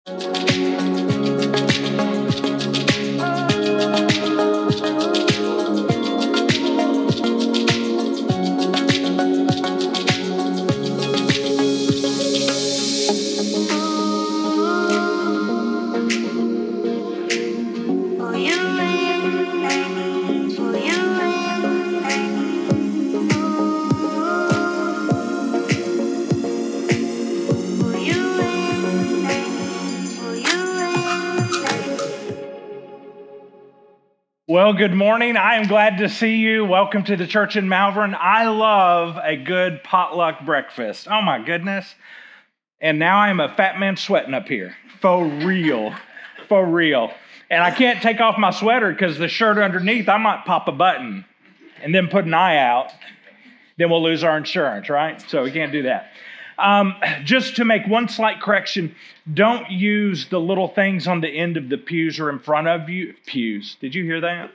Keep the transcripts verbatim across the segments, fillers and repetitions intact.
Well, good morning. I am glad to see you. Welcome to the church in Malvern. I love a good potluck breakfast. Oh my goodness. And now I'm a fat man sweating up here. For real. For real. And I can't take off my sweater because the shirt underneath, I might pop a button and then put an eye out. Then we'll lose our insurance, right? So we can't do that. Um, just to make one slight correction, don't use the little things on the end of the pews or in front of you. Pews. Did you hear that?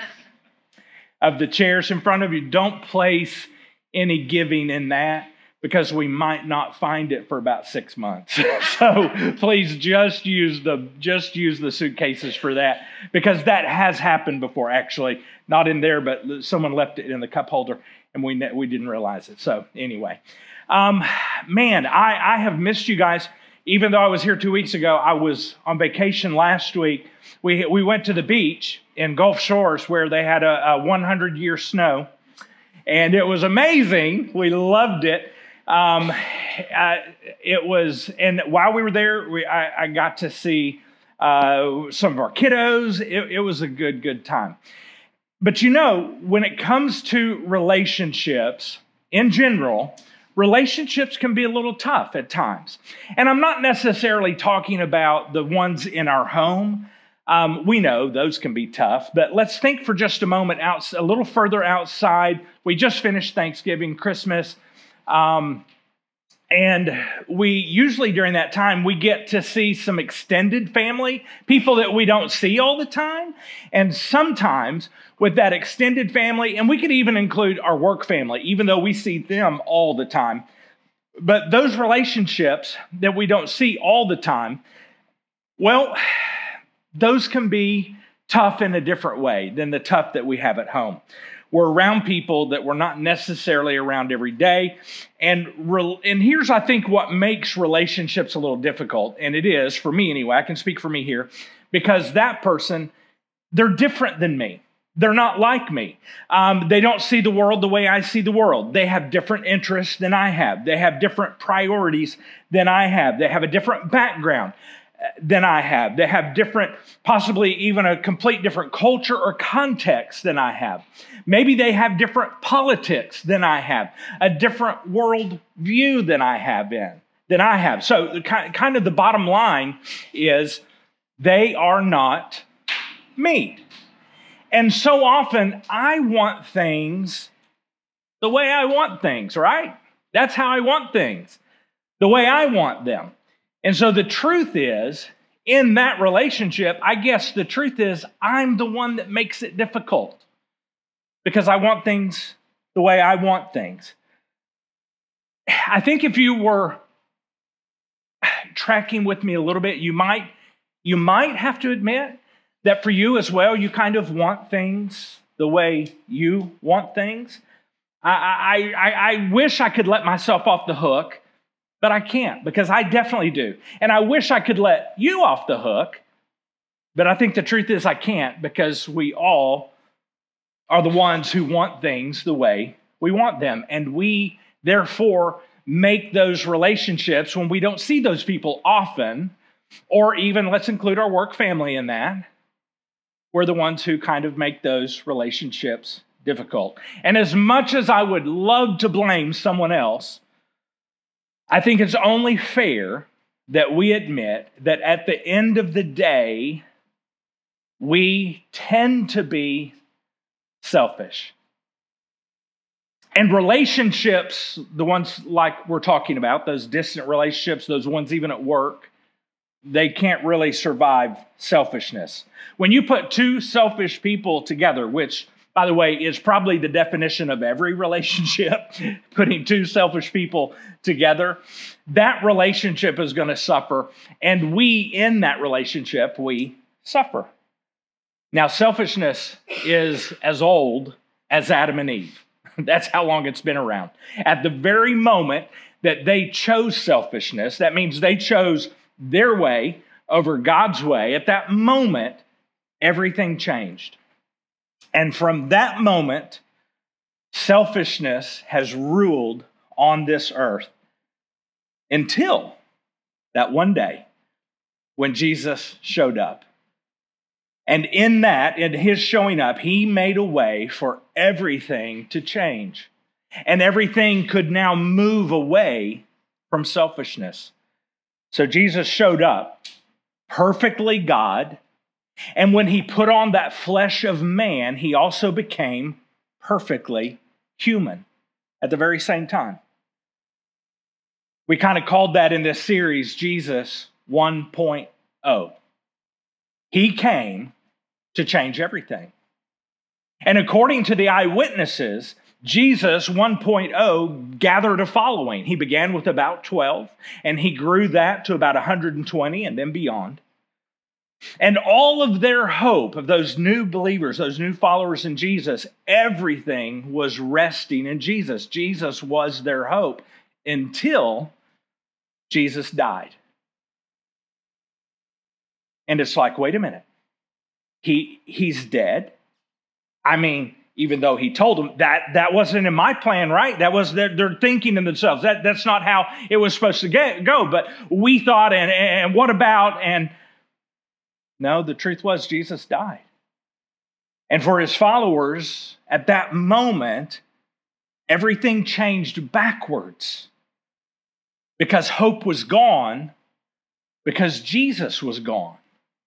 Of the chairs in front of you. Don't place any giving in that because we might not find it for about six months. So please just use the just use the suitcases for that because that has happened before. Actually, not in there, but someone left it in the cup holder and we we didn't realize it. So anyway. Um, man, I, I have missed you guys. Even though I was here two weeks ago, I was on vacation last week. We we went to the beach in Gulf Shores where they had a, a hundred year snow. And it was amazing. We loved it. Um, I, it was, and while we were there, we, I, I got to see uh, some of our kiddos. It, it was a good, good time. But you know, when it comes to relationships in general, relationships can be a little tough at times. And I'm not necessarily talking about the ones in our home. Um, we know those can be tough, but let's think for just a moment out, a little further outside. We just finished Thanksgiving, Christmas, um, and we usually during that time, we get to see some extended family, people that we don't see all the time. And sometimes with that extended family, and we could even include our work family, even though we see them all the time. But those relationships that we don't see all the time, well, those can be tough in a different way than the tough that we have at home. We're around people that we're not necessarily around every day. And, re- and here's, I think, what makes relationships a little difficult. And it is, for me anyway, I can speak for me here, because that person, they're different than me. They're not like me. Um, they don't see the world the way I see the world. They have different interests than I have. They have different priorities than I have. They have a different background than I have. They have different, possibly even a complete different culture or context than I have. Maybe they have different politics than I have, a different world view than I have in, than I have. So kind of the bottom line is they are not me. And so often I want things the way I want things, right? That's how I want things, the way I want them. And so the truth is, in that relationship, I guess the truth is I'm the one that makes it difficult because I want things the way I want things. I think if you were tracking with me a little bit, you might, you might have to admit that for you as well, you kind of want things the way you want things. I, I, I, I wish I could let myself off the hook, but I can't because I definitely do. And I wish I could let you off the hook, but I think the truth is I can't because we all are the ones who want things the way we want them. And we, therefore, make those relationships when we don't see those people often, or even, let's include our work family in that, we're the ones who kind of make those relationships difficult. And as much as I would love to blame someone else, I think it's only fair that we admit that at the end of the day, we tend to be selfish. And relationships, the ones like we're talking about, those distant relationships, those ones even at work, they can't really survive selfishness. When you put two selfish people together, which by the way, is probably the definition of every relationship, putting two selfish people together. That relationship is going to suffer, and we in that relationship, we suffer. Now, selfishness is as old as Adam and Eve. That's how long it's been around. At the very moment that they chose selfishness, that means they chose their way over God's way. At that moment, everything changed. And from that moment, selfishness has ruled on this earth until that one day when Jesus showed up. And in that, in his showing up, he made a way for everything to change. And everything could now move away from selfishness. So Jesus showed up, perfectly God. And when he put on that flesh of man, he also became perfectly human at the very same time. We kind of called that in this series, Jesus one point oh. He came to change everything. And according to the eyewitnesses, Jesus one point oh gathered a following. He began with about twelve, and he grew that to about one hundred twenty and then beyond. And all of their hope of those new believers, those new followers in Jesus, everything was resting in Jesus. Jesus was their hope until Jesus died. And it's like, wait a minute. He, he's dead. I mean, even though he told them that that wasn't in my plan, right? That was they're, they're thinking in themselves. That, that's not how it was supposed to get, go. But we thought, and, and what about? And no, the truth was Jesus died. And for his followers, at that moment, everything changed backwards. Because hope was gone, because Jesus was gone.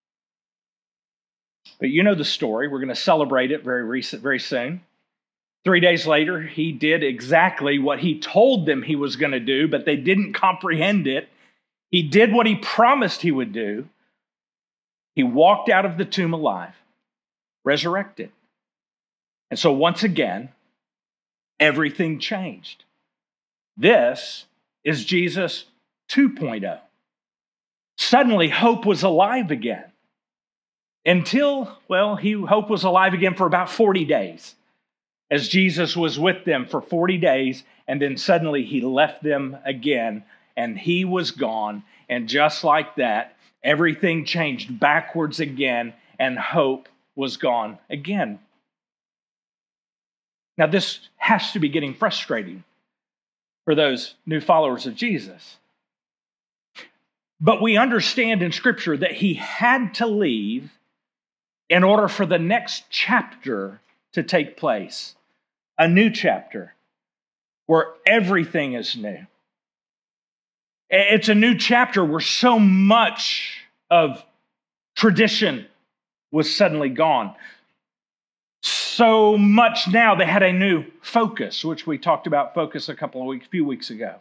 But you know the story. We're going to celebrate it very recent, very soon. Three days later, he did exactly what he told them he was going to do, but they didn't comprehend it. He did what he promised he would do. He walked out of the tomb alive, resurrected. And so once again, everything changed. This is Jesus two point oh. Suddenly, hope was alive again. Until, well, he, hope was alive again for about forty days, as Jesus was with them for forty days, and then suddenly he left them again, and he was gone. And just like that, everything changed backwards again, and hope was gone again. Now, this has to be getting frustrating for those new followers of Jesus. But we understand in Scripture that he had to leave in order for the next chapter to take place. A new chapter where everything is new. It's a new chapter where so much of tradition was suddenly gone. So much now they had a new focus, which we talked about focus a couple of weeks, few weeks ago.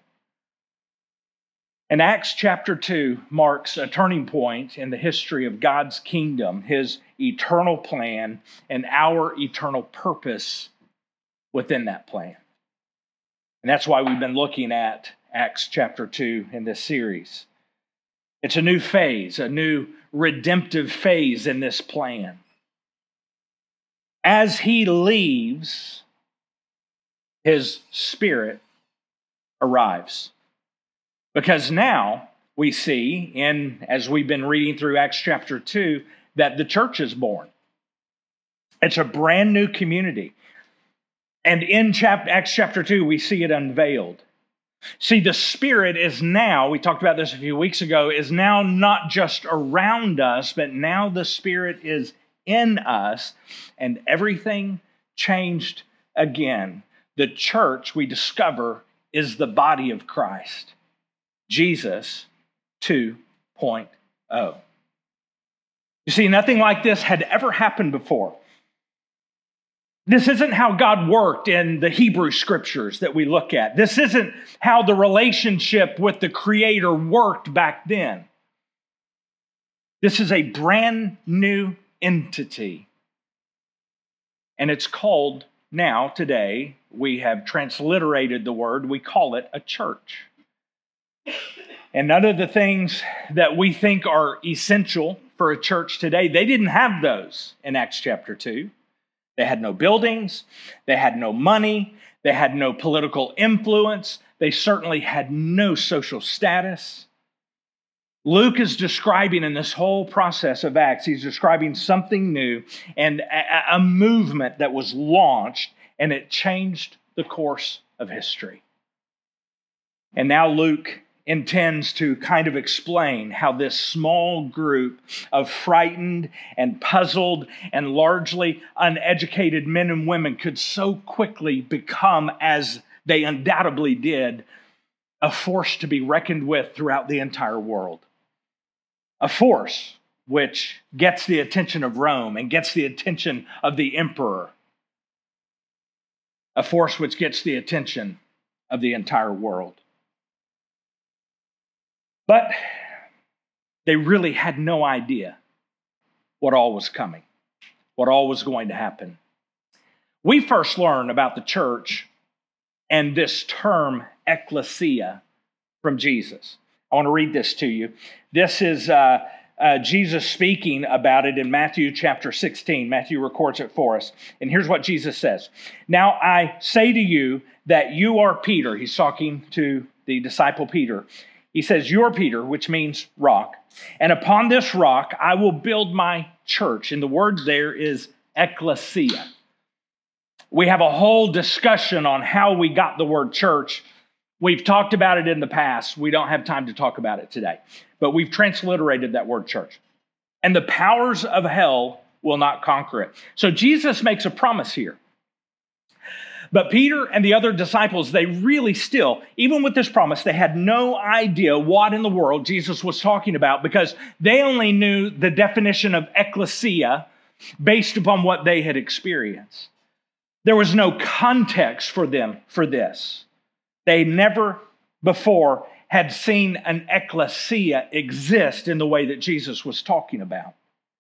And Acts chapter two marks a turning point in the history of God's kingdom, his eternal plan, and our eternal purpose within that plan. And that's why we've been looking at Acts chapter two in this series. It's a new phase, a new redemptive phase in this plan. As he leaves, his Spirit arrives. Because now we see, in as we've been reading through Acts chapter two, that the church is born. It's a brand new community. And in chapter, Acts chapter two, we see it unveiled. See, the Spirit is now, we talked about this a few weeks ago, is now not just around us, but now the Spirit is in us, and everything changed again. The church, we discover, is the body of Christ. Jesus two point oh. You see, nothing like this had ever happened before. This isn't how God worked in the Hebrew scriptures that we look at. This isn't how the relationship with the Creator worked back then. This is a brand new entity. And it's called, now, today, we have transliterated the word, we call it a church. And none of the things that we think are essential for a church today, they didn't have those in Acts chapter two. They had no buildings, they had no money, they had no political influence, they certainly had no social status. Luke is describing in this whole process of Acts, he's describing something new and a, a movement that was launched, and it changed the course of history. And now Luke intends to kind of explain how this small group of frightened and puzzled and largely uneducated men and women could so quickly become, as they undoubtedly did, a force to be reckoned with throughout the entire world. A force which gets the attention of Rome and gets the attention of the emperor. A force which gets the attention of the entire world. But they really had no idea what all was coming, what all was going to happen. We first learn about the church and this term ecclesia from Jesus. I want to read this to you. This is uh, uh, Jesus speaking about it in Matthew chapter sixteen. Matthew records it for us. And here's what Jesus says. Now I say to you that you are Peter. He's talking to the disciple Peter. He says, you are Peter, which means rock. And upon this rock, I will build my church. And the word there is ecclesia. We have a whole discussion on how we got the word church. We've talked about it in the past. We don't have time to talk about it today. But we've transliterated that word church. And the powers of hell will not conquer it. So Jesus makes a promise here. But Peter and the other disciples, they really still, even with this promise, they had no idea what in the world Jesus was talking about, because they only knew the definition of ecclesia based upon what they had experienced. There was no context for them for this. They never before had seen an ecclesia exist in the way that Jesus was talking about.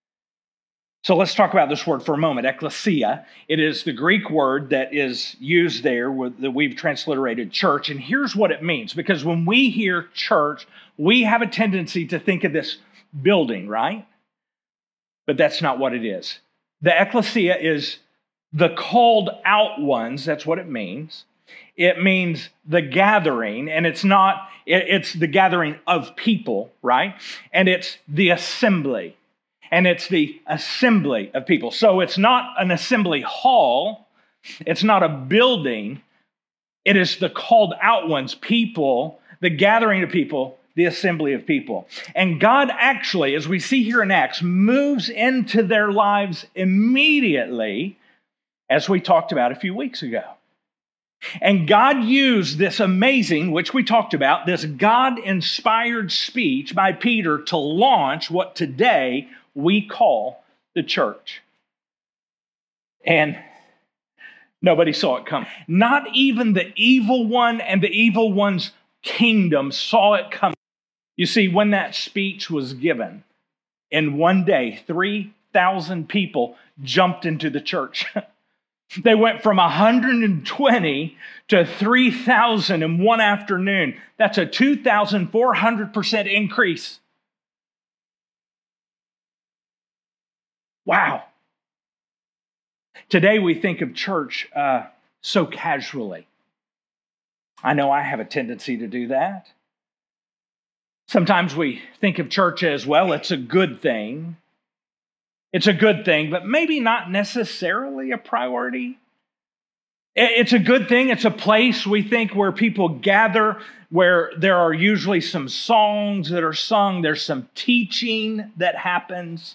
So let's talk about this word for a moment, ecclesia. It is the Greek word that is used there that we've transliterated church. And here's what it means, because when we hear church, we have a tendency to think of this building, right? But that's not what it is. The ecclesia is the called out ones. That's what it means. It means the gathering, and it's not, it's the gathering of people, right? And it's the assembly. And it's the assembly of people. So it's not an assembly hall. It's not a building. It is the called out ones, people, the gathering of people, the assembly of people. And God actually, as we see here in Acts, moves into their lives immediately, as we talked about a few weeks ago. And God used this amazing, which we talked about, this God-inspired speech by Peter to launch what today we call the church. And nobody saw it coming. Not even the evil one and the evil one's kingdom saw it coming. You see, when that speech was given, in one day, three thousand people jumped into the church. They went from one hundred twenty to three thousand in one afternoon. That's a two thousand four hundred percent increase. Wow. Today we think of church uh, so casually. I know I have a tendency to do that. Sometimes we think of church as, well, it's a good thing. It's a good thing, but maybe not necessarily a priority. It's a good thing. It's a place, we think, where people gather, where there are usually some songs that are sung. There's some teaching that happens.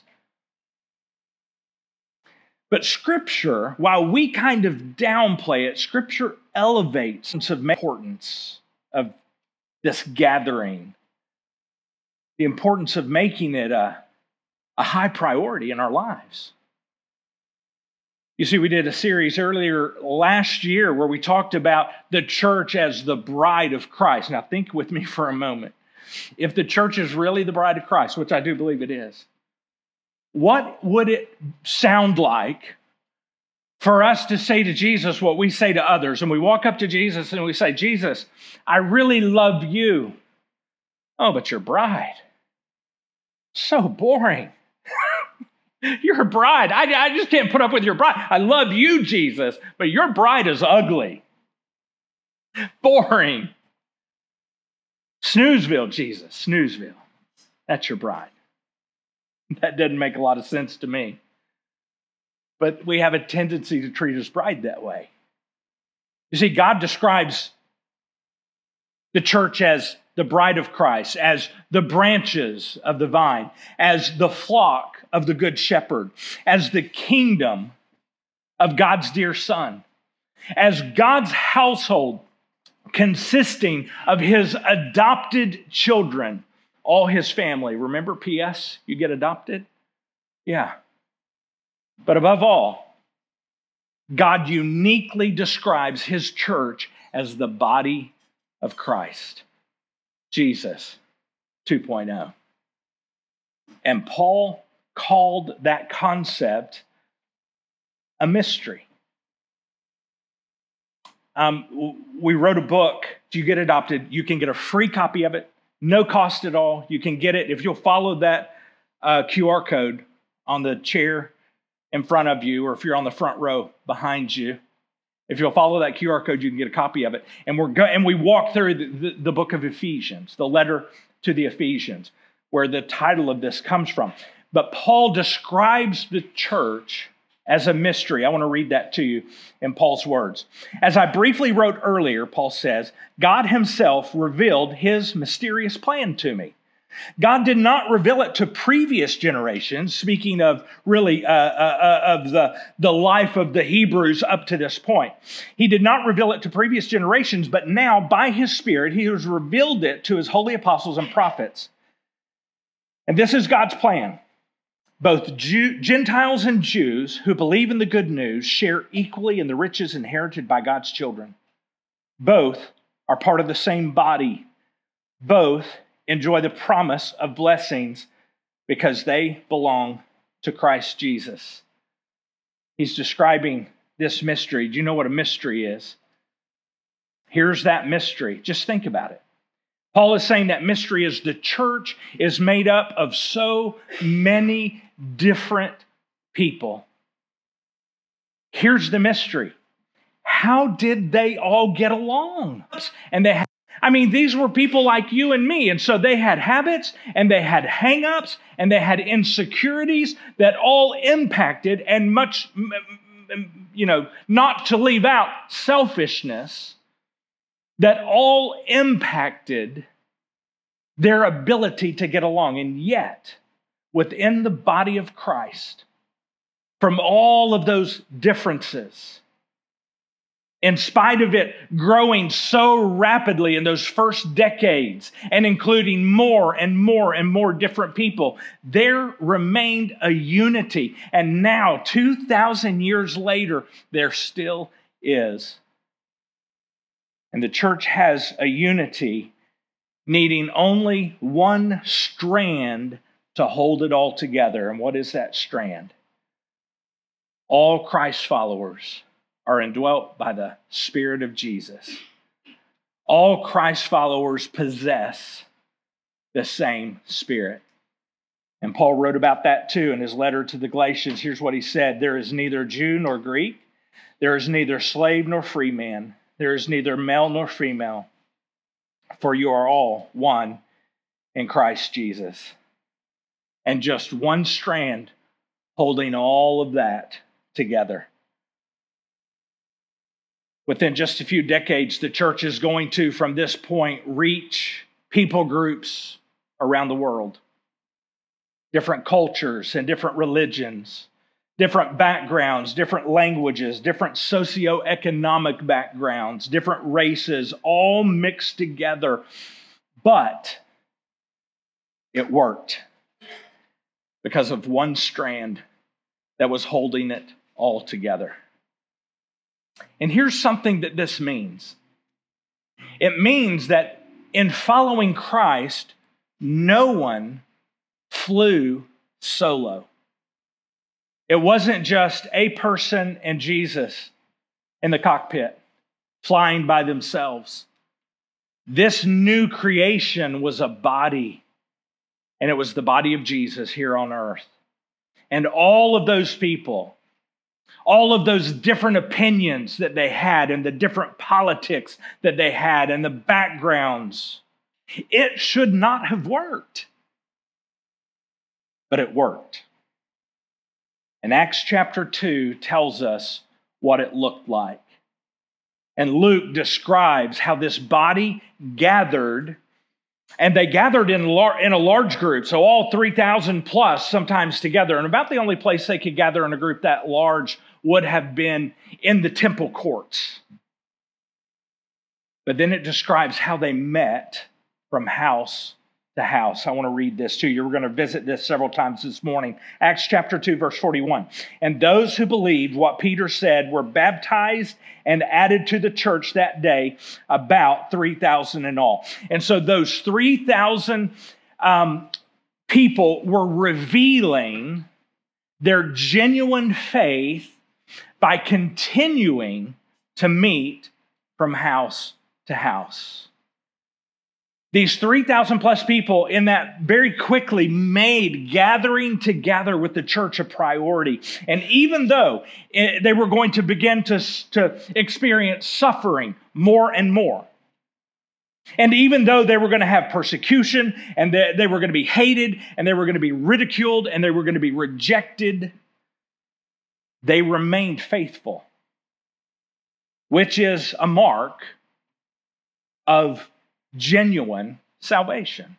But Scripture, while we kind of downplay it, Scripture elevates the importance of this gathering, the importance of making it a, a high priority in our lives. You see, we did a series earlier last year where we talked about the church as the bride of Christ. Now, think with me for a moment. If the church is really the bride of Christ, which I do believe it is, what would it sound like for us to say to Jesus what we say to others. And we walk up to Jesus and we say, Jesus, I really love you. Oh, but your bride, so boring. You're a bride. I, I just can't put up with your bride. I love you, Jesus, but your bride is ugly. Boring. Snoozeville, Jesus, Snoozeville. That's your bride. That doesn't make a lot of sense to me. But we have a tendency to treat his bride that way. You see, God describes the church as the bride of Christ, as the branches of the vine, as the flock of the good shepherd, as the kingdom of God's dear Son, as God's household consisting of his adopted children, all his family. Remember, P S, you get adopted? Yeah. But above all, God uniquely describes his church as the body of Christ, Jesus two point oh. And Paul called that concept a mystery. Um, we wrote a book. If you get adopted, you can get a free copy of it, no cost at all. You can get it if you'll follow that uh, Q R code on the chair in front of you, or if you're on the front row behind you. If you'll follow that Q R code, you can get a copy of it. And we're go- and we walk through the, the, the book of Ephesians, the letter to the Ephesians, where the title of this comes from. But Paul describes the church as a mystery. I want to read that to you in Paul's words. As I briefly wrote earlier, Paul says, God himself revealed his mysterious plan to me. God did not reveal it to previous generations, speaking of really uh, uh, of the, the life of the Hebrews up to this point. He did not reveal it to previous generations, but now by his Spirit, he has revealed it to his holy apostles and prophets. And this is God's plan. Both Jew, Gentiles and Jews who believe in the good news share equally in the riches inherited by God's children. Both are part of the same body. Both enjoy the promise of blessings because they belong to Christ Jesus. He's describing this mystery. Do you know what a mystery is? Here's that mystery. Just think about it. Paul is saying that mystery is the church is made up of so many different people. Here's the mystery. How did they all get along? And they had I mean, these were people like you and me, and so they had habits, and they had hang-ups, and they had insecurities that all impacted, and much, you know, not to leave out selfishness, that all impacted their ability to get along. And yet, within the body of Christ, from all of those differences, in spite of it growing so rapidly in those first decades and including more and more and more different people, there remained a unity. And now, two thousand years later, there still is. And the church has a unity needing only one strand to hold it all together. And what is that strand? All Christ followers are indwelt by the Spirit of Jesus. All Christ followers possess the same Spirit. And Paul wrote about that too in his letter to the Galatians. Here's what he said: there is neither Jew nor Greek, there is neither slave nor free man, there is neither male nor female, for you are all one in Christ Jesus. And just one strand holding all of that together. Within just a few decades, the church is going to, from this point, reach people groups around the world. Different cultures and different religions, different backgrounds, different languages, different socioeconomic backgrounds, different races, all mixed together. But it worked because of one strand that was holding it all together. And here's something that this means. It means that in following Christ, no one flew solo. It wasn't just a person and Jesus in the cockpit flying by themselves. This new creation was a body, and it was the body of Jesus here on earth. And all of those people, all of those different opinions that they had and the different politics that they had and the backgrounds, it should not have worked. But it worked. And Acts chapter two tells us what it looked like. And Luke describes how this body gathered, and they gathered in, lar- in a large group, so all three thousand plus sometimes together. And about the only place they could gather in a group that large would have been in the temple courts. But then it describes how they met from house to house. I want to read this to you. We're going to visit this several times this morning. Acts chapter two, verse forty-one. And those who believed what Peter said were baptized and added to the church that day, about three thousand in all. And so those three thousand um, people were revealing their genuine faith by continuing to meet from house to house. These three thousand plus people in that very quickly made gathering together with the church a priority. And even though they were going to begin to, to experience suffering more and more, and even though they were going to have persecution, and they, they were going to be hated, and they were going to be ridiculed, and they were going to be rejected, they remained faithful, which is a mark of genuine salvation.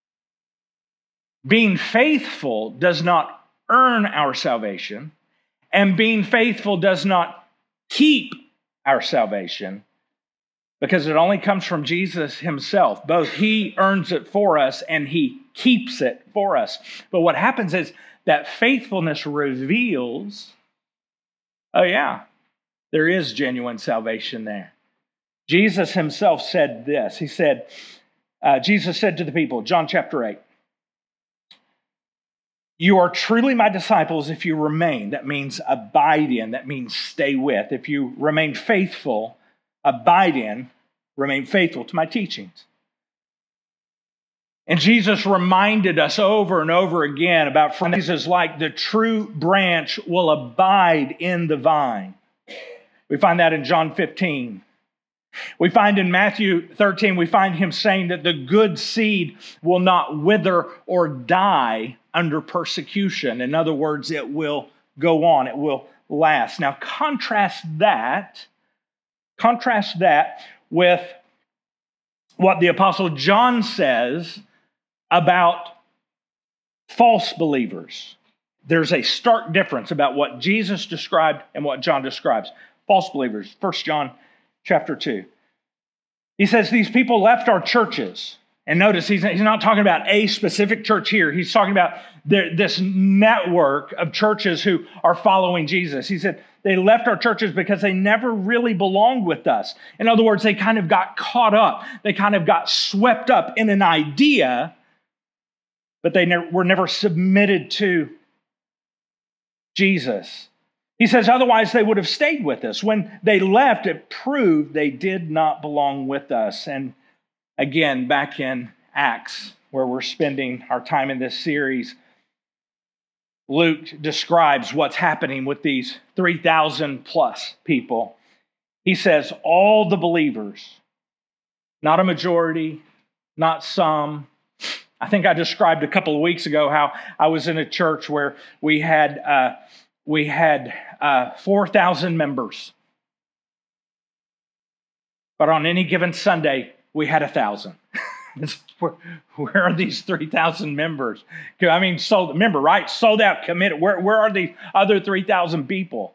Being faithful does not earn our salvation, and being faithful does not keep our salvation, because it only comes from Jesus himself. Both he earns it for us and he keeps it for us. But what happens is that faithfulness reveals, oh yeah, there is genuine salvation there. Jesus himself said this. He said, uh, Jesus said to the people, John chapter eight, you are truly my disciples if you remain. That means abide in. That means stay with. If you remain faithful, abide in, remain faithful to my teachings. And Jesus reminded us over and over again about phrases like the true branch will abide in the vine. We find that in John fifteen. We find in Matthew thirteen, we find him saying that the good seed will not wither or die under persecution. In other words, it will go on, it will last. Now contrast that, contrast that with what the Apostle John says about false believers. There's a stark difference about what Jesus described and what John describes. False believers, First John chapter two. He says these people left our churches. And notice he's, he's not talking about a specific church here. He's talking about the, this network of churches who are following Jesus. He said they left our churches because they never really belonged with us. In other words, they kind of got caught up. They kind of got swept up in an idea, but they ne- were never submitted to Jesus. He says, otherwise they would have stayed with us. When they left, it proved they did not belong with us. And again, back in Acts, where we're spending our time in this series, Luke describes what's happening with these three thousand plus people. He says, all the believers, not a majority, not some. I think I described a couple of weeks ago how I was in a church where we had uh, we had uh, four thousand members. But on any given Sunday, we had one thousand. where, where are these three thousand members? I mean, sold, remember, right? Sold out, committed. Where, where are the other three thousand people?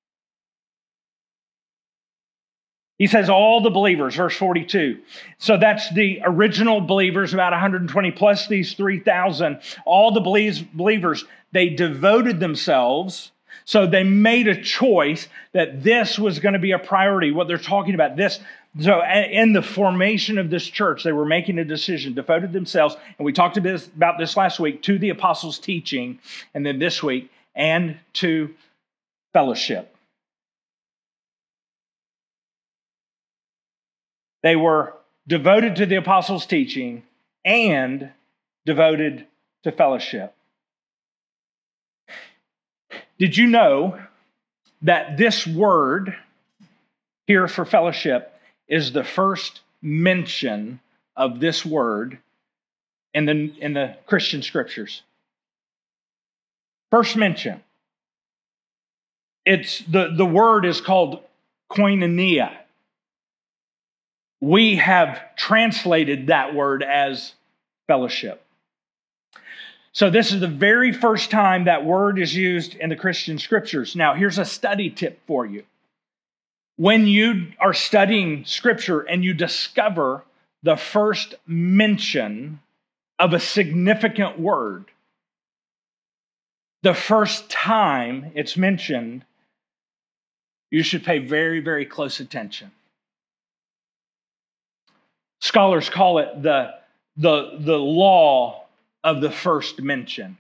He says all the believers, verse forty-two. So that's the original believers, about one hundred twenty plus these three thousand. All the believers, they devoted themselves. So they made a choice that this was going to be a priority. What they're talking about, this. So in the formation of this church, they were making a decision, devoted themselves. And we talked about this last week, to the apostles' teaching. And then this week, and to fellowship. They were devoted to the apostles' teaching and devoted to fellowship. Did you know that this word here for fellowship is the first mention of this word in the, in the Christian scriptures? First mention. It's the, the word is called koinonia. We have translated that word as fellowship. So this is the very first time that word is used in the Christian scriptures. Now, here's a study tip for you. When you are studying scripture and you discover the first mention of a significant word, the first time it's mentioned, you should pay very, very close attention. Scholars call it the, the, the law of the first mention.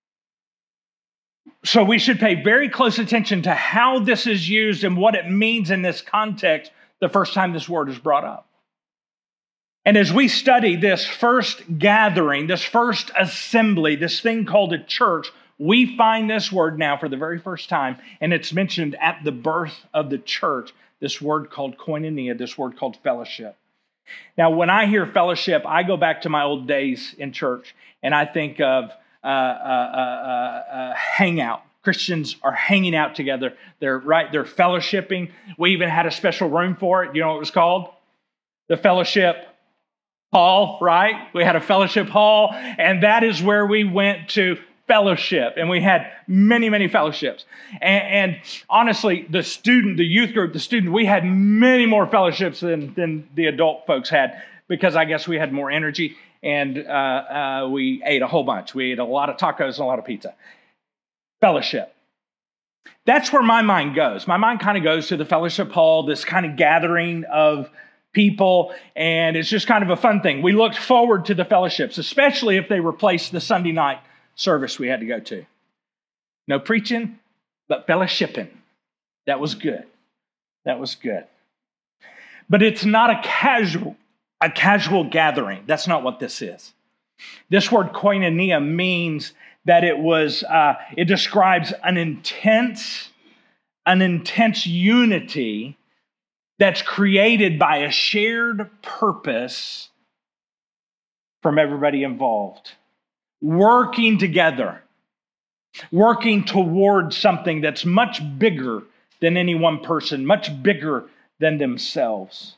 So we should pay very close attention to how this is used and what it means in this context the first time this word is brought up. And as we study this first gathering, this first assembly, this thing called a church, we find this word now for the very first time, and it's mentioned at the birth of the church, this word called koinonia, this word called fellowship. Now, when I hear fellowship, I go back to my old days in church, and I think of uh, uh, uh, uh, hangout. Christians are hanging out together. They're right. They're fellowshipping. We even had a special room for it. You know what it was called? The fellowship hall, right? We had a fellowship hall, and that is where we went to fellowship, and we had many, many fellowships. And, and honestly, the student, the youth group, the student, we had many more fellowships than, than the adult folks had, because I guess we had more energy, and uh, uh, we ate a whole bunch. We ate a lot of tacos and a lot of pizza. Fellowship. That's where my mind goes. My mind kind of goes to the fellowship hall, this kind of gathering of people, and it's just kind of a fun thing. We looked forward to the fellowships, especially if they replaced the Sunday night service we had to go to. No preaching, but fellowshipping. That was good. That was good. But it's not a casual, a casual gathering. That's not what this is. This word koinonia means that it was, uh, it describes an intense, an intense unity that's created by a shared purpose from everybody involved. Working together, working towards something that's much bigger than any one person, much bigger than themselves.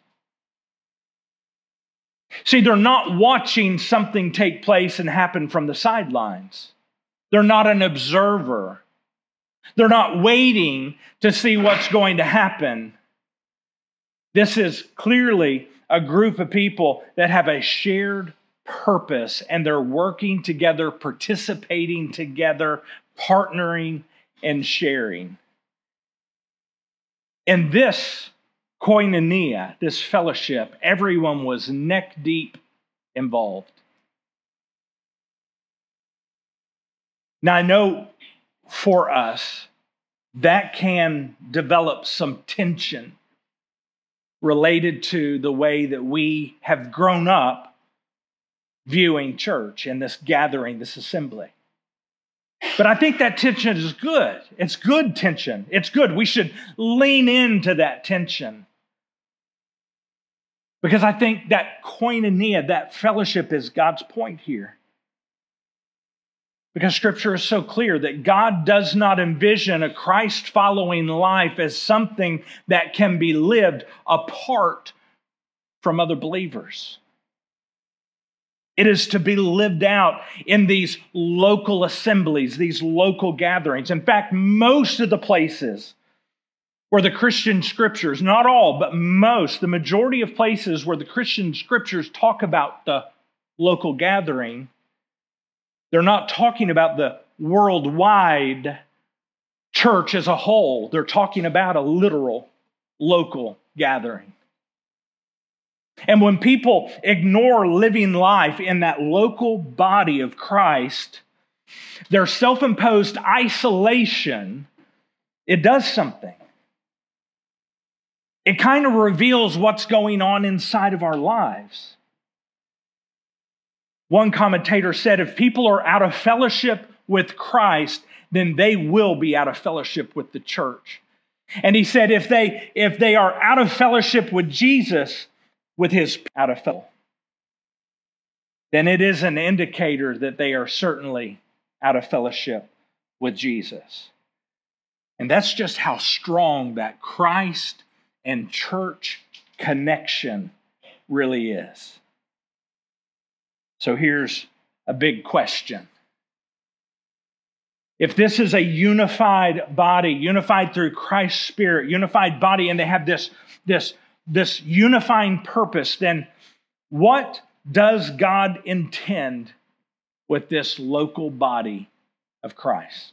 See, they're not watching something take place and happen from the sidelines. They're not an observer. They're not waiting to see what's going to happen. This is clearly a group of people that have a shared purpose, and they're working together, participating together, partnering and sharing. In this koinonia, this fellowship, everyone was neck deep involved. Now, I know for us, that can develop some tension related to the way that we have grown up viewing church and this gathering, this assembly. But I think that tension is good. It's good tension. It's good. We should lean into that tension. Because I think that koinonia, that fellowship, is God's point here. Because Scripture is so clear that God does not envision a Christ-following life as something that can be lived apart from other believers. It is to be lived out in these local assemblies, these local gatherings. In fact, most of the places where the Christian Scriptures, not all, but most, the majority of places where the Christian Scriptures talk about the local gathering, they're not talking about the worldwide church as a whole. They're talking about a literal local gathering. And when people ignore living life in that local body of Christ, Their self-imposed isolation, it does something. It kind of reveals what's going on inside of our lives. One commentator said, if people are out of fellowship with Christ, then they will be out of fellowship with the church. And he said, if they, if they are out of fellowship with Jesus, with his out of fellowship, then it is an indicator that they are certainly out of fellowship with Jesus. And that's just how strong that Christ and church connection really is. So here's a big question. If this is a unified body, unified through Christ's Spirit, unified body, and they have this, this, this unifying purpose, then what does God intend with this local body of Christ?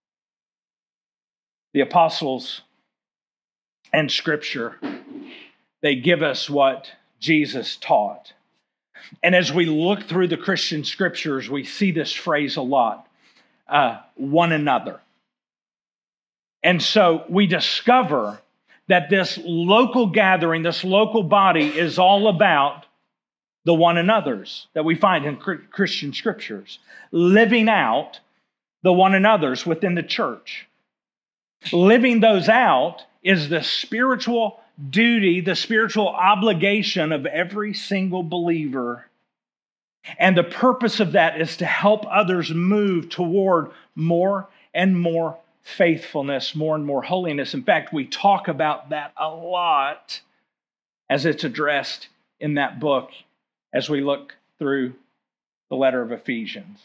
The apostles and Scripture, they give us what Jesus taught. And as we look through the Christian Scriptures, we see this phrase a lot, uh, one another. And so we discover that this local gathering, this local body is all about the one another's that we find in Christian Scriptures, living out the one another's within the church. Living those out is the spiritual duty, the spiritual obligation of every single believer. And the purpose of that is to help others move toward more and more faithfulness, more and more holiness. In fact, we talk about that a lot as it's addressed in that book as we look through the letter of Ephesians.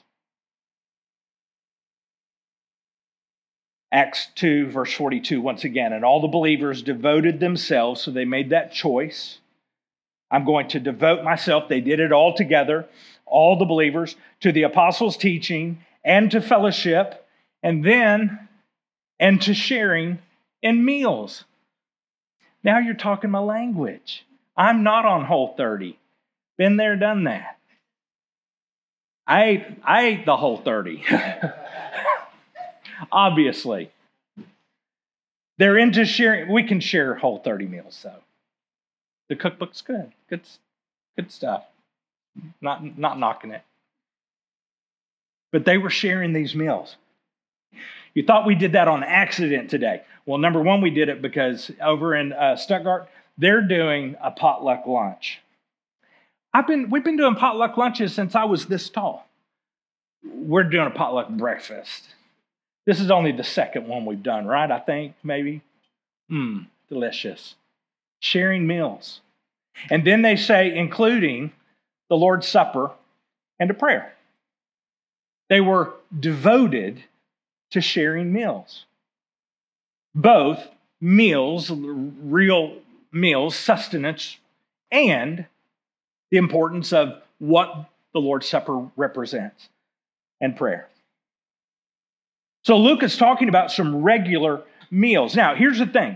Acts two, verse forty-two, once again, and all the believers devoted themselves, so they made that choice. I'm going to devote myself. They did it all together, all the believers, to the apostles' teaching and to fellowship, and then, and to sharing in meals. Now you're talking my language. I'm not on Whole thirty. Been there, done that. I ate, I ate the Whole thirty. Obviously. They're into sharing. We can share Whole thirty meals, though. The cookbook's good. Good, good stuff. Not, not knocking it. But they were sharing these meals. You thought we did that on accident today. Well, number one, we did it because over in uh, Stuttgart, they're doing a potluck lunch. I've been, we've been doing potluck lunches since I was this tall. We're doing a potluck breakfast. This is only the second one we've done, right? I think, maybe. Mmm, delicious. Sharing meals. And then they say, including the Lord's Supper and a prayer. They were devoted to sharing meals. Both meals, real meals, sustenance, and the importance of what the Lord's Supper represents, and prayer. So Luke is talking about some regular meals. Now, here's the thing.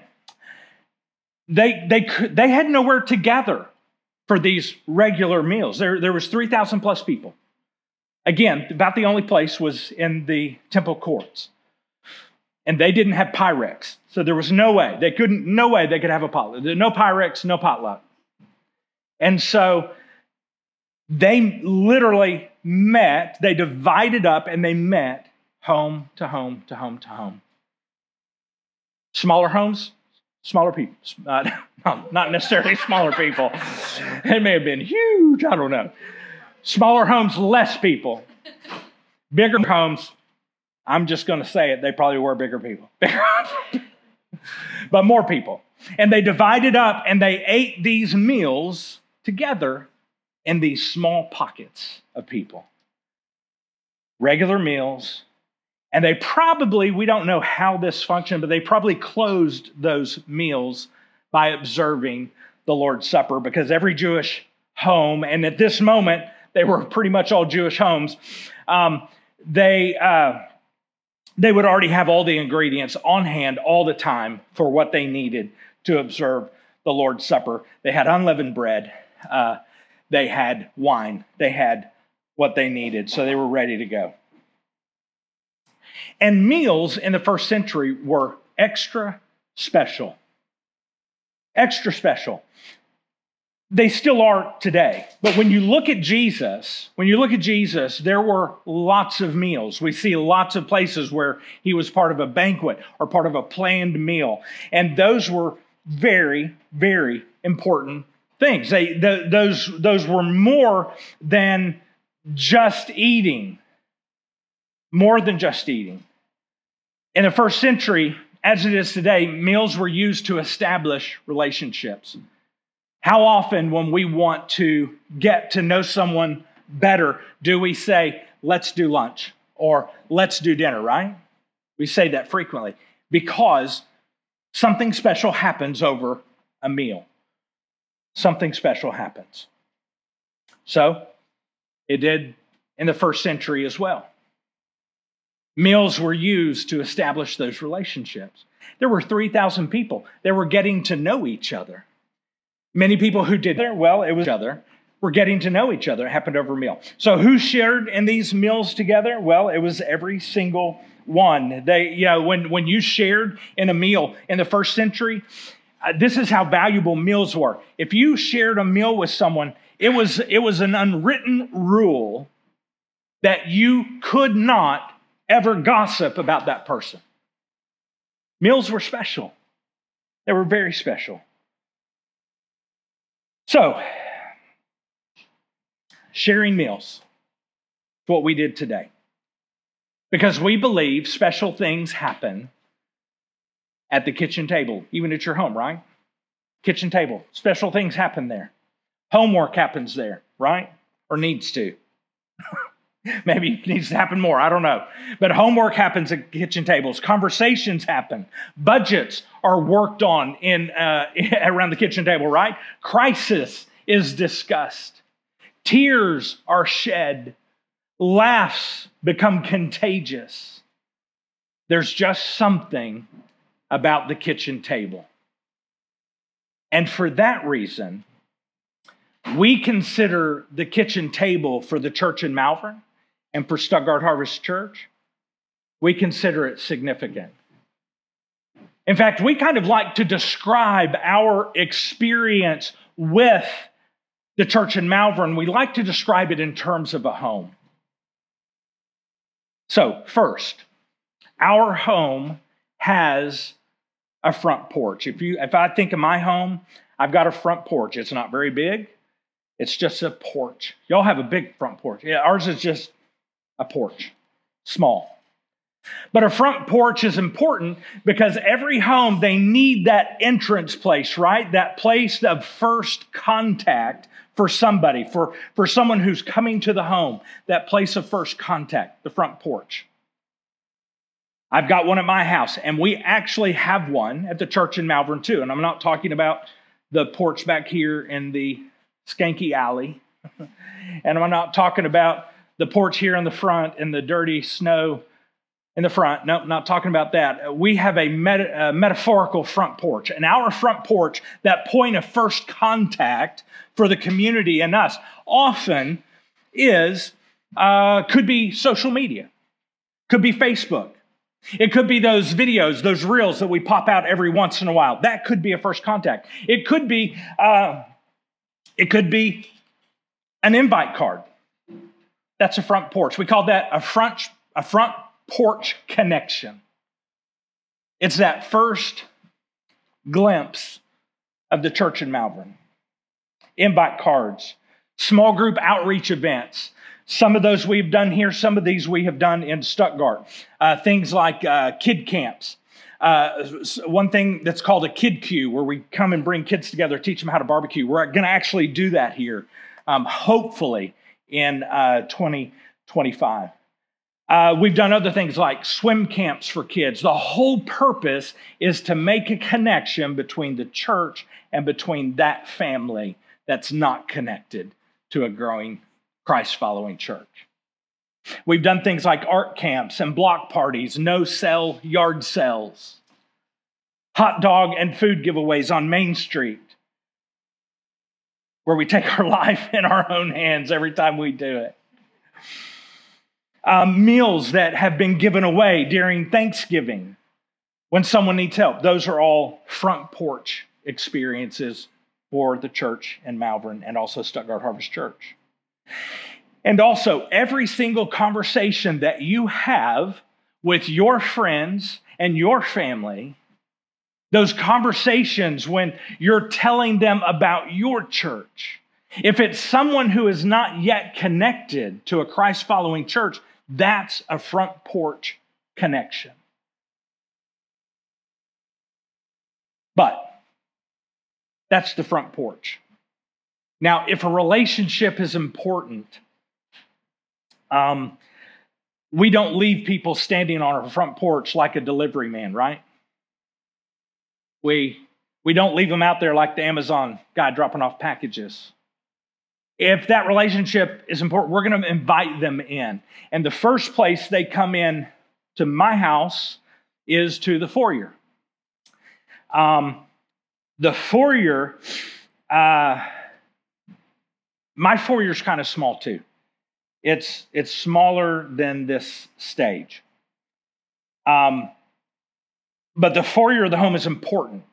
They, they, they had nowhere to gather for these regular meals. There, there was three thousand plus people. Again, about the only place was in the temple courts. And they didn't have Pyrex. So there was no way. They couldn't, no way they could have a potluck. No Pyrex, no potluck. And so they literally met, they divided up and they met home to home to home to home. Smaller homes, smaller people. Uh, no, not necessarily smaller people. It may have been huge, I don't know. Smaller homes, less people. Bigger homes, I'm just going to say it, they probably were bigger people. Bigger homes. But more people. And they divided up and they ate these meals together in these small pockets of people. Regular meals. And they probably, we don't know how this functioned, but they probably closed those meals by observing the Lord's Supper, because every Jewish home, and at this moment, they were pretty much all Jewish homes, um, they, uh, they would already have all the ingredients on hand all the time for what they needed to observe the Lord's Supper. They had unleavened bread. Uh, they had wine. They had what they needed, so they were ready to go. And meals in the first century were extra special. Extra special. They still are today. But when you look at Jesus, when you look at Jesus, there were lots of meals. We see lots of places where he was part of a banquet or part of a planned meal. And those were very, very important things. They, the, those, those were more than just eating. More than just eating. In the first century, as it is today, meals were used to establish relationships. How often when we want to get to know someone better, do we say, let's do lunch or let's do dinner, right? We say that frequently because something special happens over a meal. Something special happens. So it did in the first century as well. Meals were used to establish those relationships. There were three thousand people that were getting to know each other. Many people who did there, well, it was each other, were getting to know each other. It happened over a meal. So who shared in these meals together? Well, it was every single one. They, you know, when, when you shared in a meal in the first century, uh, this is how valuable meals were. If you shared a meal with someone, it was, it was an unwritten rule that you could not ever gossip about that person. Meals were special. They were very special. So, sharing meals is what we did today. Because we believe special things happen at the kitchen table, even at your home, right? Kitchen table. Special things happen there. Homework happens there, right? Or needs to. Maybe it needs to happen more. I don't know. But homework happens at kitchen tables. Conversations happen. Budgets are worked on in uh, around the kitchen table, right? Crisis is discussed. Tears are shed. Laughs become contagious. There's just something about the kitchen table. And for that reason, we consider the kitchen table for the church in Malvern and for Stuttgart Harvest Church, we consider it significant. In fact, we kind of like to describe our experience with the church in Malvern. We like to describe it in terms of a home. So, first, our home has a front porch. If you, if I think of my home, I've got a front porch. It's not very big. It's just a porch. Y'all have a big front porch. Yeah, ours is just a porch, small. But a front porch is important because every home, they need that entrance place, right? That place of first contact for somebody, for, for someone who's coming to the home, that place of first contact, the front porch. I've got one at my house, and we actually have one at the church in Malvern too. And I'm not talking about the porch back here in the skanky alley. And I'm not talking about the porch here in the front and the dirty snow in the front. No, not talking about that. We have a, meta, a metaphorical front porch. And our front porch, that point of first contact for the community and us, often is, uh, could be social media. Could be Facebook. It could be those videos, those reels that we pop out every once in a while. That could be a first contact. It could be, uh, it could be an invite card. That's a front porch. We call that a front, a front porch connection. It's that first glimpse of the church in Malvern. Invite cards, small group outreach events. Some of those we've done here. Some of these we have done in Stuttgart. Uh, things like uh, kid camps. Uh, one thing that's called a kid queue, where we come and bring kids together, teach them how to barbecue. We're going to actually do that here, um, hopefully in uh, twenty twenty-five. Uh, we've done other things like swim camps for kids. The whole purpose is to make a connection between the church and between that family that's not connected to a growing Christ-following church. We've done things like art camps and block parties, no-sell yard sales, hot dog and food giveaways on Main Street, where we take our life in our own hands every time we do it. Um, meals that have been given away during Thanksgiving when someone needs help. Those are all front porch experiences for the church in Malvern and also Stuttgart Harvest Church. And also, every single conversation that you have with your friends and your family, those conversations when you're telling them about your church, if it's someone who is not yet connected to a Christ-following church, that's a front porch connection. But that's the front porch. Now, if a relationship is important, um, we don't leave people standing on our front porch like a delivery man, right? We, we don't leave them out there like the Amazon guy dropping off packages. If that relationship is important, we're going to invite them in. And the first place they come in to my house is to the foyer. Um, the foyer, uh, my foyer's kind of small too. It's it's smaller than this stage. Um, but the foyer of the home is important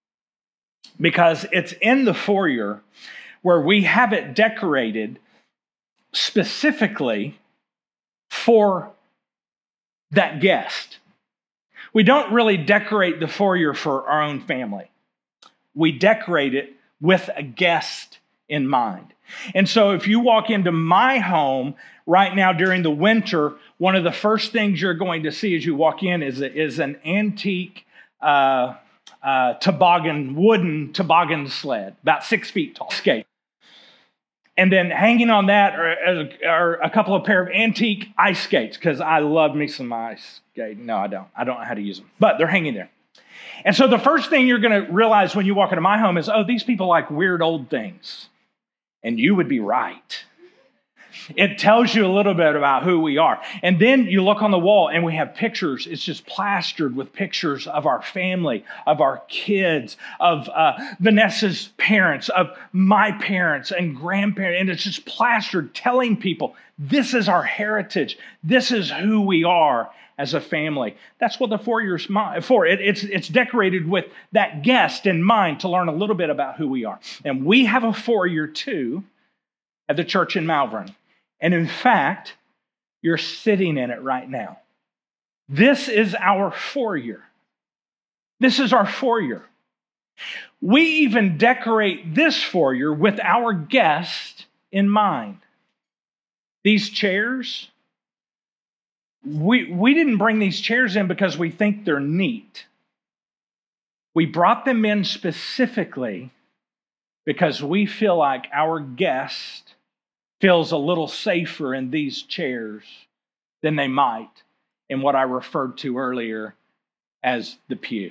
because it's in the foyer where we have it decorated specifically for that guest. We don't really decorate the foyer for our own family. We decorate it with a guest in mind. And so if you walk into my home right now during the winter, one of the first things you're going to see as you walk in is, a, is an antique uh, uh, toboggan, wooden toboggan sled, about six feet tall, skate. And then hanging on that are, are a couple of pair of antique ice skates, because I love me some ice skating. No, I don't. I don't know how to use them, but they're hanging there. And so the first thing you're going to realize when you walk into my home is, oh, these people like weird old things. And you would be right. It tells you a little bit about who we are. And then you look on the wall and we have pictures. It's just plastered with pictures of our family, of our kids, of uh, Vanessa's parents, of my parents and grandparents. And it's just plastered telling people, this is our heritage. This is who we are as a family. That's what the foyer's for. It, it's, it's decorated with that guest in mind to learn a little bit about who we are. And we have a foyer too at the church in Malvern. And in fact, you're sitting in it right now. This is our foyer. This is our foyer. We even decorate this foyer with our guest in mind. These chairs, we, we didn't bring these chairs in because we think they're neat. We brought them in specifically because we feel like our guest feels a little safer in these chairs than they might in what I referred to earlier as the pew.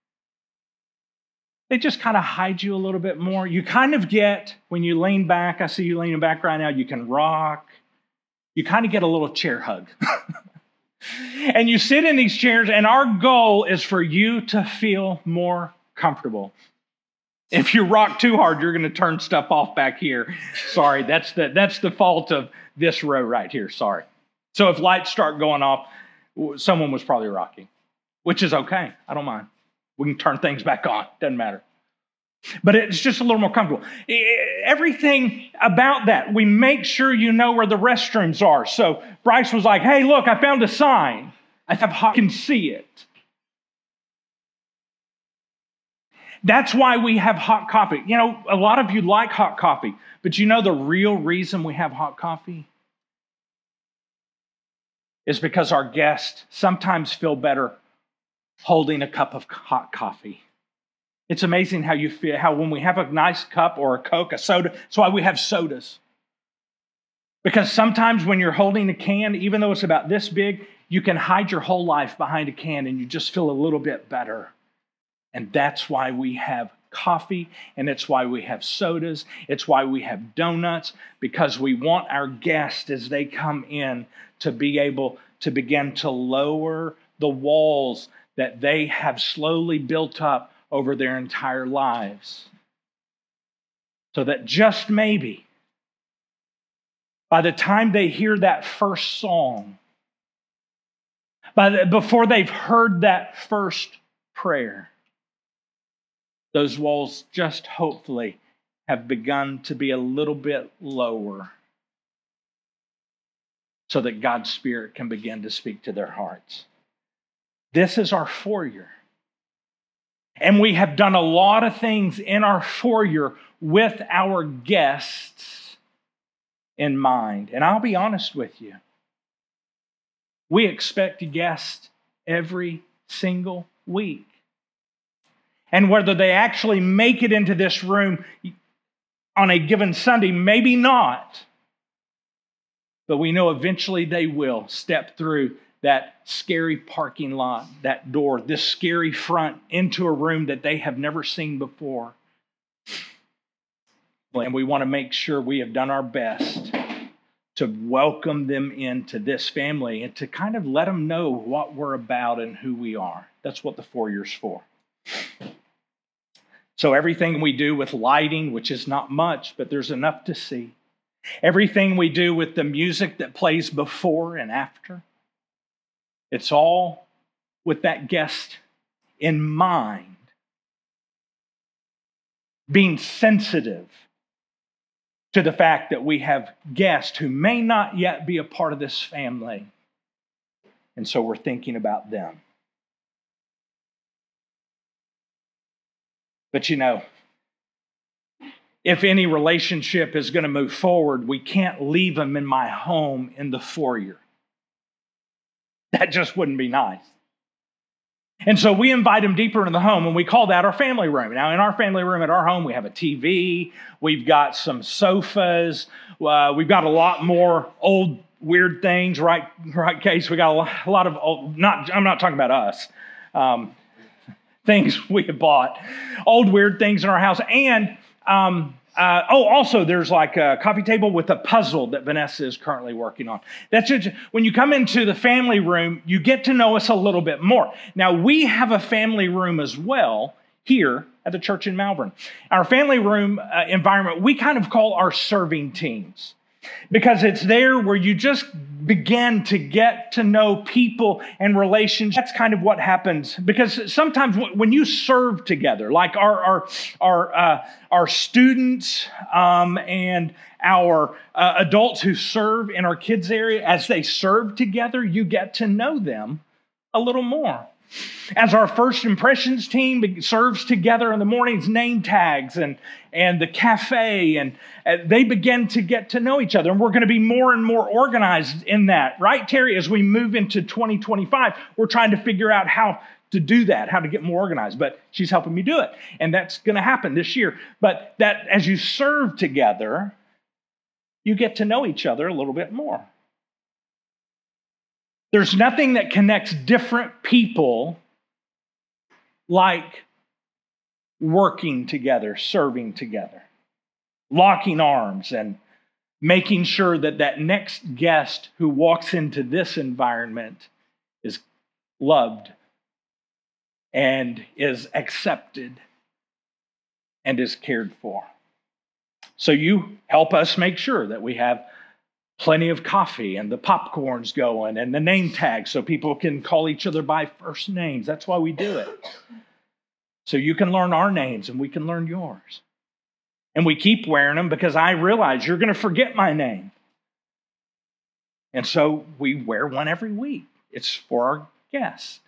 They just kind of hide you a little bit more. You kind of get, when you lean back, I see you leaning back right now, you can rock. You kind of get a little chair hug. And you sit in these chairs, and our goal is for you to feel more comfortable. If you rock too hard, you're going to turn stuff off back here. Sorry, that's the that's the fault of this row right here. Sorry. So if lights start going off, someone was probably rocking, which is okay. I don't mind. We can turn things back on. Doesn't matter. But it's just a little more comfortable. Everything about that, we make sure you know where the restrooms are. So Bryce was like, hey, look, I found a sign. I can see it. That's why we have hot coffee. You know, a lot of you like hot coffee, but you know the real reason we have hot coffee is because our guests sometimes feel better holding a cup of hot coffee. It's amazing how you feel, how when we have a nice cup or a Coke, a soda, that's why we have sodas. Because sometimes when you're holding a can, even though it's about this big, you can hide your whole life behind a can and you just feel a little bit better. And that's why we have coffee, and it's why we have sodas. It's why we have donuts, because we want our guests, as they come in, to be able to begin to lower the walls that they have slowly built up over their entire lives. So that just maybe, by the time they hear that first song, By the, before they've heard that first prayer, those walls just hopefully have begun to be a little bit lower so that God's Spirit can begin to speak to their hearts. This is our foyer. And we have done a lot of things in our foyer with our guests in mind. And I'll be honest with you. We expect guests every single week. And whether they actually make it into this room on a given Sunday, maybe not. But we know eventually they will step through that scary parking lot, that door, this scary front into a room that they have never seen before. And we want to make sure we have done our best to welcome them into this family and to kind of let them know what we're about and who we are. That's what the foyer's for. So everything we do with lighting, which is not much, but there's enough to see. Everything we do with the music that plays before and after. It's all with that guest in mind. Being sensitive to the fact that we have guests who may not yet be a part of this family. And so we're thinking about them. But you know, if any relationship is going to move forward, we can't leave them in my home in the foyer. That just wouldn't be nice. And so we invite them deeper into the home, and we call that our family room. Now, in our family room at our home, we have a T V, we've got some sofas, uh, we've got a lot more old weird things, right? Right, Case? We got a lot, a lot of old. Not, I'm not talking about us. Um, things we have bought, old weird things in our house, and um, uh, oh, also there's like a coffee table with a puzzle that Vanessa is currently working on. That's just, when you come into the family room, you get to know us a little bit more. Now we have a family room as well here at the church in Malvern. Our family room uh, environment we kind of call our serving teams. Because it's there where you just begin to get to know people and relationships. That's kind of what happens. Because sometimes when you serve together, like our our our, uh, our students um, and our uh, adults who serve in our kids area, as they serve together, you get to know them a little more. As our first impressions team serves together in the mornings, name tags and, and the cafe, and uh, they begin to get to know each other. And we're going to be more and more organized in that. Right, Terry? As we move into twenty twenty-five, we're trying to figure out how to do that, how to get more organized. But she's helping me do it. And that's going to happen this year. But that as you serve together, you get to know each other a little bit more. There's nothing that connects different people like working together, serving together, locking arms, and making sure that that next guest who walks into this environment is loved and is accepted and is cared for. So you help us make sure that we have plenty of coffee and the popcorn's going and the name tags so people can call each other by first names. That's why we do it. So you can learn our names and we can learn yours. And we keep wearing them because I realize you're going to forget my name. And so we wear one every week. It's for our guests.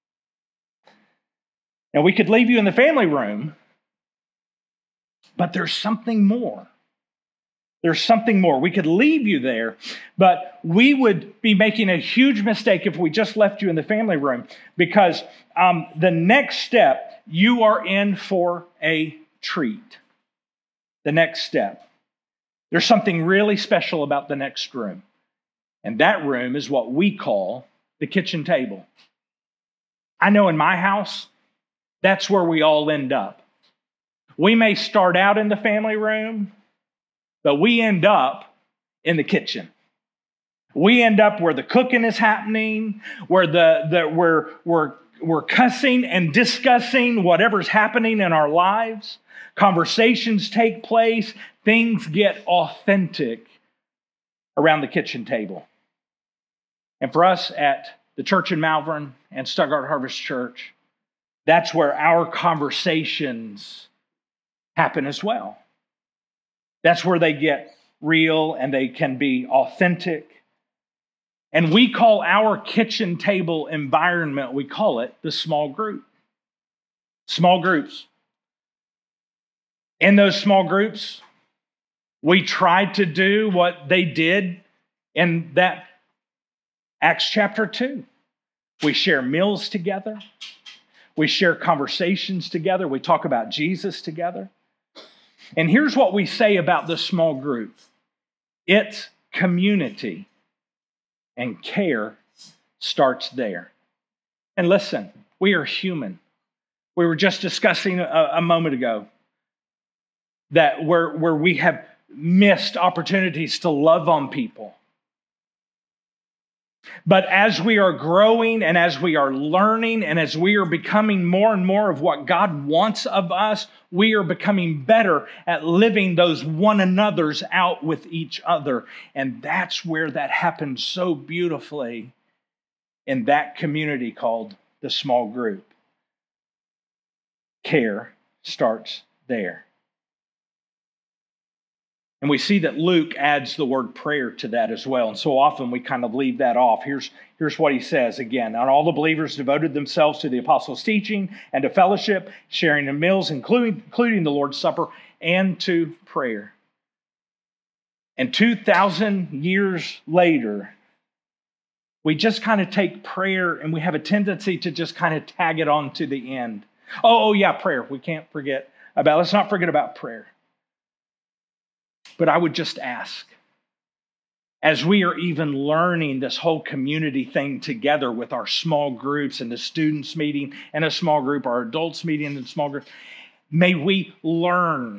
Now we could leave you in the family room, but there's something more. There's something more. We could leave you there, but we would be making a huge mistake if we just left you in the family room, because um, the next step, you are in for a treat. The next step. There's something really special about the next room, and that room is what we call the kitchen table. I know in my house, that's where we all end up. We may start out in the family room, but we end up in the kitchen. We end up where the cooking is happening, where the, the where we're, we're cussing and discussing whatever's happening in our lives. Conversations take place. Things get authentic around the kitchen table. And for us at the church in Malvern and Stuttgart Harvest Church, that's where our conversations happen as well. That's where they get real and they can be authentic. And we call our kitchen table environment, we call it the small group. Small groups. In those small groups, we tried to do what they did in that Acts chapter two. We share meals together. We share conversations together. We talk about Jesus together. And here's what we say about the small group. It's community, and care starts there. And listen, we are human. We were just discussing a, a moment ago that where, where we have missed opportunities to love on people. But as we are growing and as we are learning and as we are becoming more and more of what God wants of us, we are becoming better at living those one another's out with each other. And that's where that happens so beautifully in that community called the small group. Care starts there. And we see that Luke adds the word prayer to that as well. And so often we kind of leave that off. Here's, here's what he says again. And all the believers devoted themselves to the apostles' teaching and to fellowship, sharing in meals, including, including the Lord's Supper, and to prayer. And two thousand years later, we just kind of take prayer and we have a tendency to just kind of tag it on to the end. Oh, oh yeah, prayer. We can't forget about, let's not forget about prayer. But I would just ask, as we are even learning this whole community thing together with our small groups and the students meeting and a small group, our adults meeting and a small group, may we learn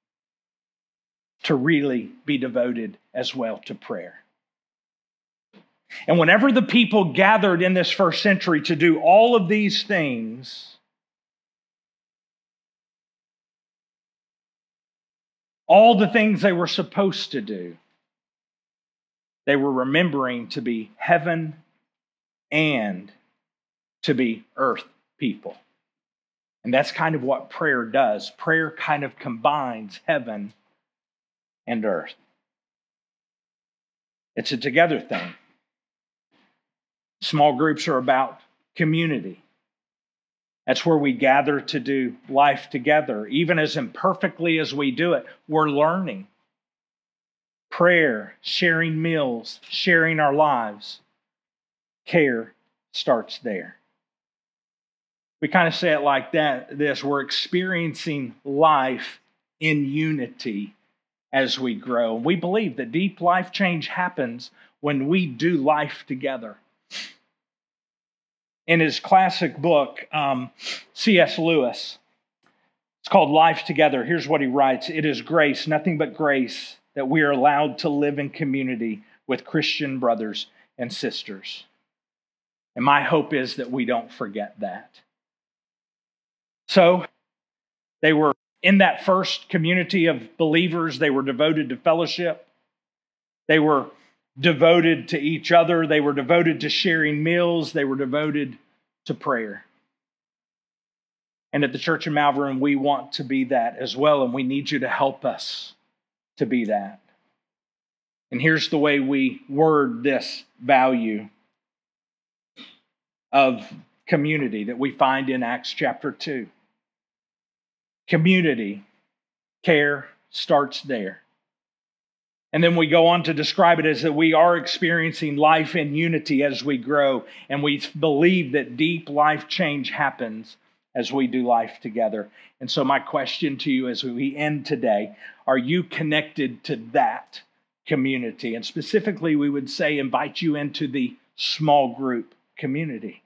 to really be devoted as well to prayer. And whenever the people gathered in this first century to do all of these things, all the things they were supposed to do, they were remembering to be heaven and to be earth people. And that's kind of what prayer does. Prayer kind of combines heaven and earth. It's a together thing. Small groups are about community. That's where we gather to do life together. Even as imperfectly as we do it, we're learning. Prayer, sharing meals, sharing our lives. Care starts there. We kind of say it like that, this, we're experiencing life in unity as we grow. And we believe that deep life change happens when we do life together. In his classic book, um, C S Lewis, it's called Life Together. Here's what he writes. It is grace, nothing but grace, that we are allowed to live in community with Christian brothers and sisters. And my hope is that we don't forget that. So, they were in that first community of believers. They were devoted to fellowship. They were devoted to each other. They were devoted to sharing meals. They were devoted to prayer. And at the Church in Malvern, we want to be that as well, and we need you to help us to be that. And here's the way we word this value of community that we find in Acts chapter two. Community, care starts there. And then we go on to describe it as that we are experiencing life in unity as we grow. And we believe that deep life change happens as we do life together. And so my question to you as we end today, are you connected to that community? And specifically, we would say invite you into the small group community.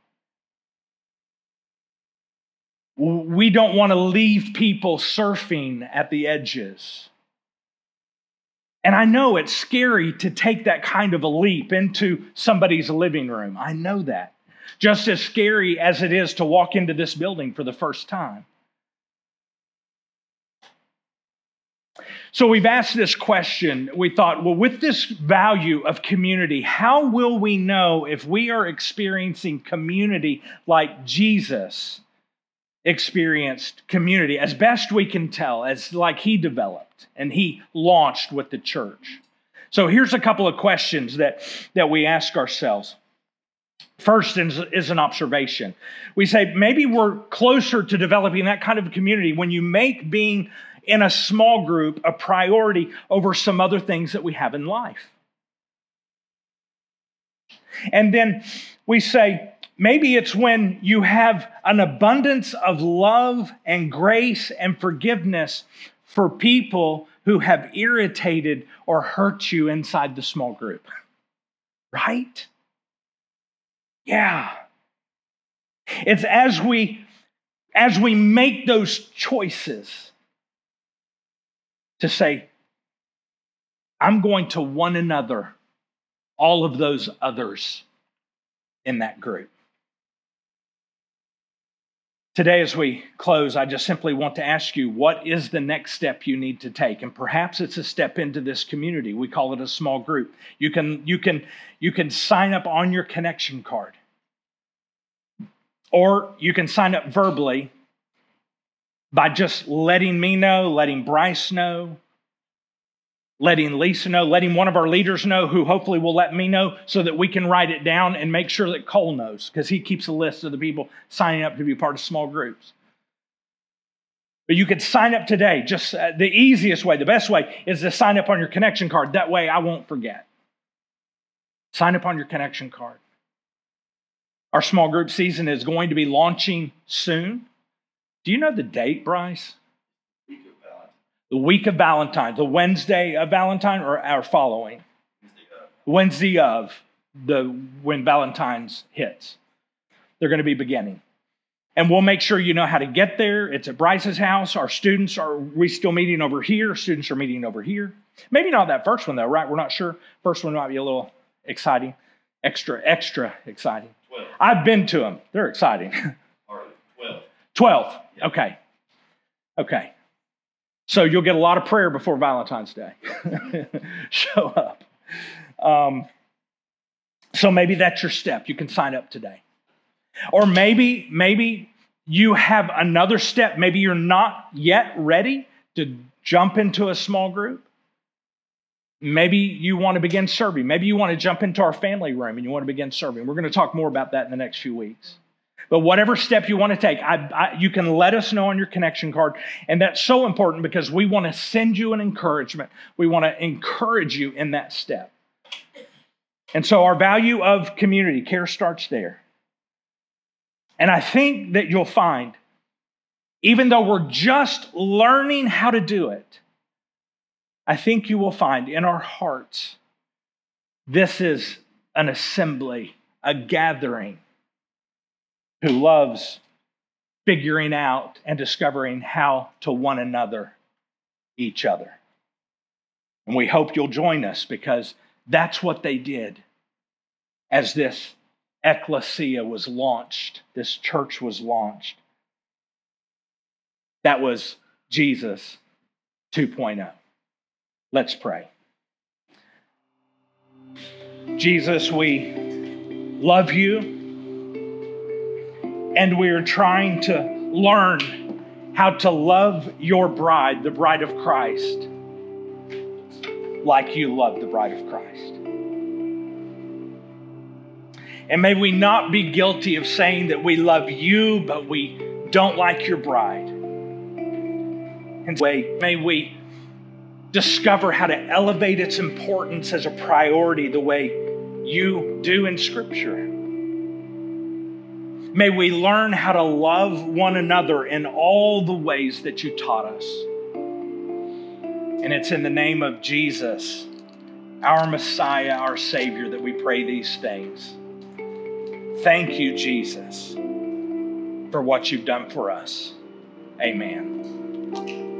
We don't want to leave people surfing at the edges. And I know it's scary to take that kind of a leap into somebody's living room. I know that. Just as scary as it is to walk into this building for the first time. So we've asked this question. We thought, well, with this value of community, how will we know if we are experiencing community like Jesus experienced community, as best we can tell, as like he developed and he launched with the church? So here's a couple of questions that, that we ask ourselves. First is, is an observation. We say, maybe we're closer to developing that kind of community when you make being in a small group a priority over some other things that we have in life. And then we say, maybe it's when you have an abundance of love and grace and forgiveness for people who have irritated or hurt you inside the small group. Right? Yeah. It's as we, as we make those choices to say, I'm going to one another all of those others in that group. Today, as we close, I just simply want to ask you, what is the next step you need to take? And perhaps it's a step into this community. We call it a small group. You can, you can, you can sign up on your connection card. Or you can sign up verbally by just letting me know, letting Bryce know, letting Lisa know, letting one of our leaders know, who hopefully will let me know, so that we can write it down and make sure that Cole knows, because he keeps a list of the people signing up to be part of small groups. But you could sign up today. Just uh, the easiest way, the best way, is to sign up on your connection card. That way I won't forget. Sign up on your connection card. Our small group season is going to be launching soon. Do you know the date, Bryce? Week of Valentine's. The week of Valentine's, the Wednesday of Valentine, or our following? Wednesday of the when Valentine's hits. They're going to be beginning. And we'll make sure you know how to get there. It's at Bryce's house. Our students are, we still meeting over here. Students are meeting over here. Maybe not that first one though, right? We're not sure. First one might be a little exciting. Extra, extra exciting. twelve. I've been to them. They're exciting. All right, twelve. twelve. Yeah. Okay. Okay. So you'll get a lot of prayer before Valentine's Day. Show up. Um, so maybe that's your step. You can sign up today. Or maybe, maybe you have another step. Maybe you're not yet ready to jump into a small group. Maybe you want to begin serving. Maybe you want to jump into our family room and you want to begin serving. We're going to talk more about that in the next few weeks. But whatever step you want to take, I, I, you can let us know on your connection card. And that's so important because we want to send you an encouragement. We want to encourage you in that step. And so our value of community care starts there. And I think that you'll find, even though we're just learning how to do it, I think you will find in our hearts, this is an assembly, a gathering who loves figuring out and discovering how to one another each other. And we hope you'll join us because that's what they did as this ecclesia was launched, this church was launched. That was Jesus two point oh. Let's pray. Jesus, we love you, and we are trying to learn how to love your bride, the bride of Christ, like you love the bride of Christ. And may we not be guilty of saying that we love you, but we don't like your bride. And may we discover how to elevate its importance as a priority the way you do in Scripture. May we learn how to love one another in all the ways that you taught us. And it's in the name of Jesus, our Messiah, our Savior, that we pray these things. Thank you, Jesus, for what you've done for us. Amen.